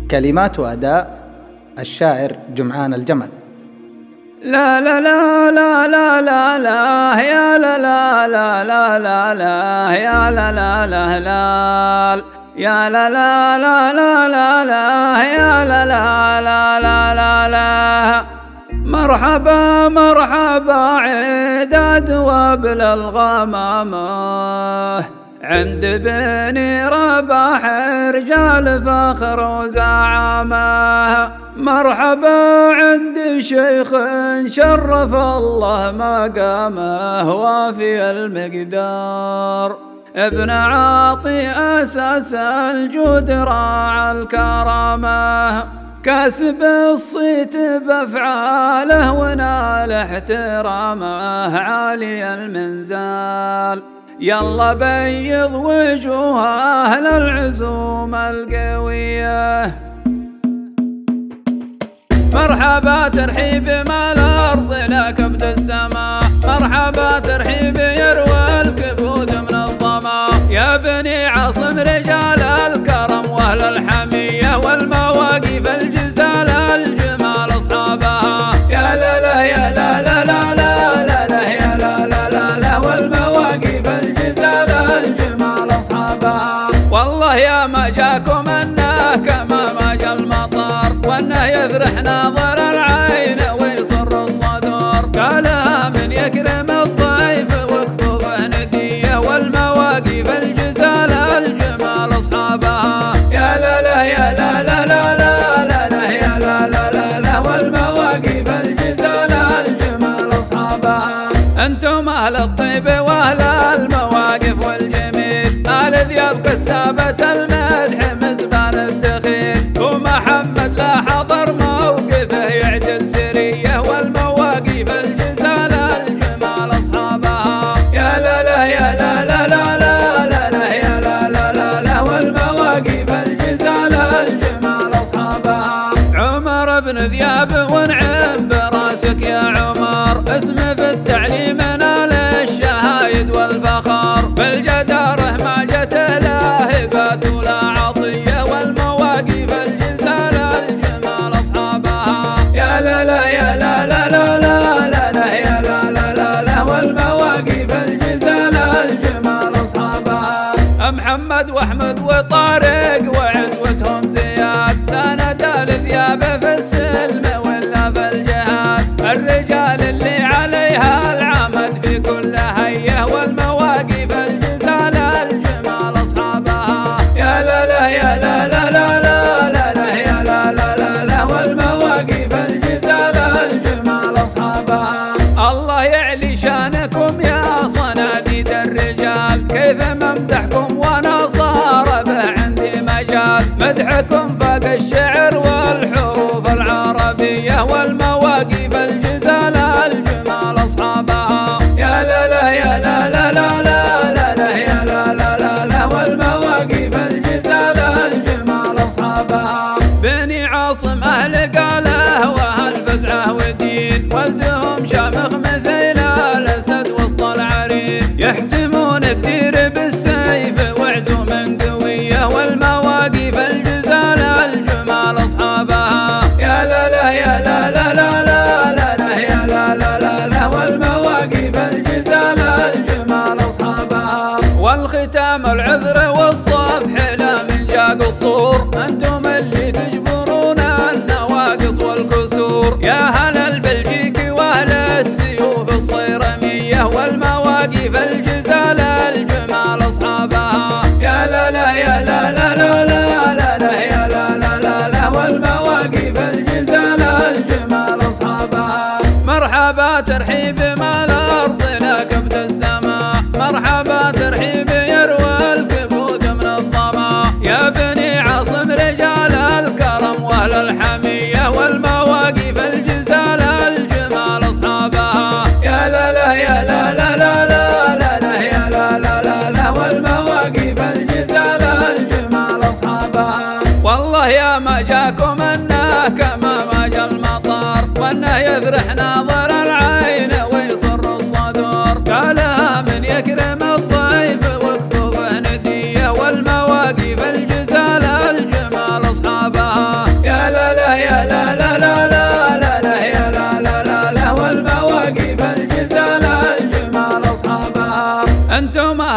كلمات وأداء الشاعر جمعان الجمل. لا لا لا لا لا لا لا يا لا لا لا لا لا لا يا لا لا لا لا يا لا لا لا لا لا لا يا لا لا لا لا لا لا. مرحبا مرحبا عداد وابل الغمامة عند بني رباح رجال فخر وزعامة. مرحبا عند شيخ شرف الله مقامه وافي المقدار ابن عاطي أساس الجود راعى الكرامة. كاسب الصيت بأفعاله ونال احترامه عالي المنزال. يلا بيض وجوه أهل العزوم القوية. مرحبا ترحيب ما الأرض لا كبد السماء. مرحبا ترحيب يروى الكبود من الظما. يا بني عاصم رجال الكرم وأهل الحمية والمواقف الجزال الجمال أصحابها. يا لا لا يا لا لا لا لا لا لا يا لا لا لا لا والمواقف الجزال الجمال أصحابها. والله يا ما جاكم أنه كما ما جا المطر وأنه يفرح ناظر العين ويصر الصدور. قالها من يكرم الضيف وكفوفه ندية والمواقف الجزال الجمال أصحابها. يا لا لا يا لا لا لا لا لا لا يا لا لا لا لا والمواقف الجزال الجمال أصحابها. أنتم أهل الطيب وأهل المواقف والجميل. آل ذياب كسابة المدح مزبان الدخيل. ومحمد لا حضر موقفه يعجل سرية والمواقف الجزال الجمال أصحابها. يا لا لا يا لا لا لا لا لا لا يا لا لا لا لا والمواقف الجزال الجمال أصحابها. عمر بن ذياب ونعم براسك يا عمر. اسمه في التعليم نال الشهايد والفخر. بالجدارة ما جته لا هبات ولا عطية والمواقف الجزال الجمال أصحابها. يا لا لا يا لا لا لا لا لا لا يا لا لا لا لا والمواقف الجزال الجمال أصحابها. محمد وأحمد وطارق وعزوتهم زياد. سند الذياب في السلم ولا في الجهاد. الرجال اللي عليها العمد في كل هية والمواقف الجزال الجمال أصحابها. يا لا لا يا لا لا لا لا لا لا يا لا لا لا لا والمواقف الجزال الجمال أصحابها. الله يعلي شانكم يا صناديد الرجال. كيف ممدحكم وانا صار به عندي مجال. مدحكم فاق الشعر والحروف العربية والمواقف الجزال الجمال أصحابها. يا لا لا يا لا لا لا لا لا لا يا لا لا لا لا والمواقف الجزال الجمال أصحابها. بني عاصم أهل قاله وأهل فزعه ودين. ولدهم شامخ مثل الأسد وسط العرين. يحتمون الدير بالسيف وعزوم قوية والمواقف الجزال الجمال أصحابها. يا لا لا يا لا لا لا لا لا لا يا لا لا لا لا والمواقف الجزال الجمال أصحابها. والختام العذر والصفح لا من جا قصور. أنتم اللي تجبرون النواقص والكسور. يا هل البلجيكي وأهل السيوف الصيرمية والمواقف الجزال الجمال أصحابها. يا لا لا يا لا لا لا لا لا لا يا لا لا لا لا والمواقف الجزال الجمال أصحابها. مرحبا ترحيب ما الأرض لا كبد السماء. مرحبا ترحيب يروى الكبود من الظما. يا بني عاصم رجال الكرم وأهل الحمية والمواقف الجزال الجمال أصحابها. يا لا لا يا لا لا لا لا لا لا يا لا لا لا لا والمواقف الجزال الجمال أصحابها. والله يا ما جاكم أنه كما ما جا المطر وأنه يفرح ناظر العين ويصر الصدور. قالها من يكرم الضيف وكفوفه ندية والمواقف الجزال الجمال أصحابها.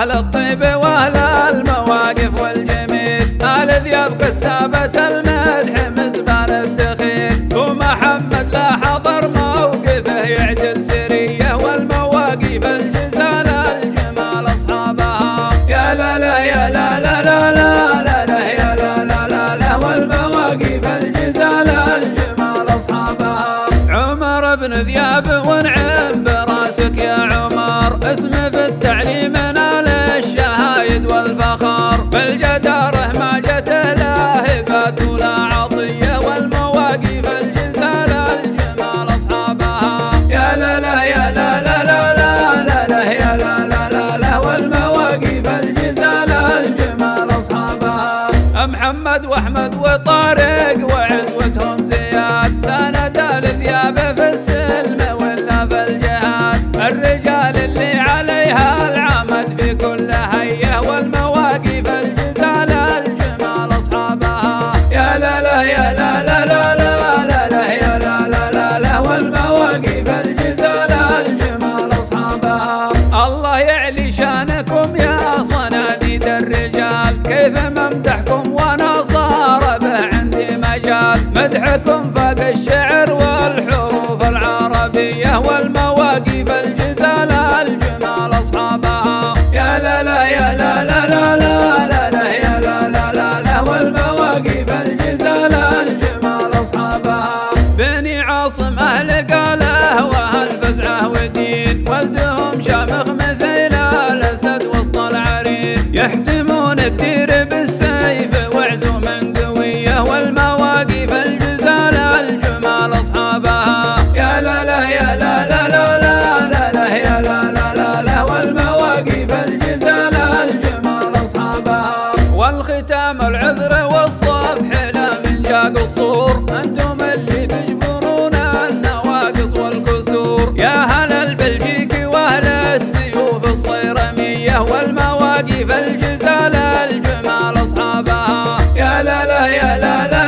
أهل الطيب وأهل المواقف والجميل، آل ذياب كسابة المدح مزبان الدخيل، ومحمد لا حضر موقفه يعجل سريه، والمواقف الجزال الجمال أصحابها. يا لا لا يا لا لا لا لا لا يا لا لا لا لا، والمواقف الجزال الجمال أصحابها. عمر بن ذياب ونعم براسك يا عمر، اسمه في التعليم نال الشهايد والفخر، بالجدارة ما جته لا هبات ولا عطية، والمواقف الجزال الجمال أصحابها. يا لا لا يا لا لا لا لا لا لا يا لا لا لا لا، والمواقف الجزال الجمال أصحابها. محمد وأحمد وطارق وعزوتهم زياد، سند الذياب في السلم ولا في الجهاد، الرجال اللي عليها العمد في كل هيه، والمواقف الجزال الجمال أصحابها. يا لا لا يا لا لا لا لا لا لا يا لا لا لا لا، والمواقف الجزال الجمال أصحابها. الله يعلي شانكم يا صناديد الرجال، كيف ممدحكم وانا صار به عندي مجال، مدحكم فاق الشعر والحروف العربية، والمواقف الجزال الجمال أصحابها. يا لا لا يا لا لا لا لا لا لا يا لا لا لا لا، والمواقف الجزال الجمال أصحابها. بني عاصم أهل قاله وأهل فزعه ودين، ولدهم شامخ مثل الأسد وسط العرين، يحتمون الدير بالسيف وعزوم قوية، والمواقف الجزال الجمال أصحابها. يا لا لا يا لا لا لا لا لا لا يا لا لا لا لا، والمواقف الجزال الجمال أصحابها. والختام العذر والصفح لا من جا قصور، أنتم اللي تجبرون النواقص والكسور، يا هل البلجيكي وأهل السيوف الصيرمية، والمواقف الجزال الجمال أصحابها. يا لا لا يا لا لا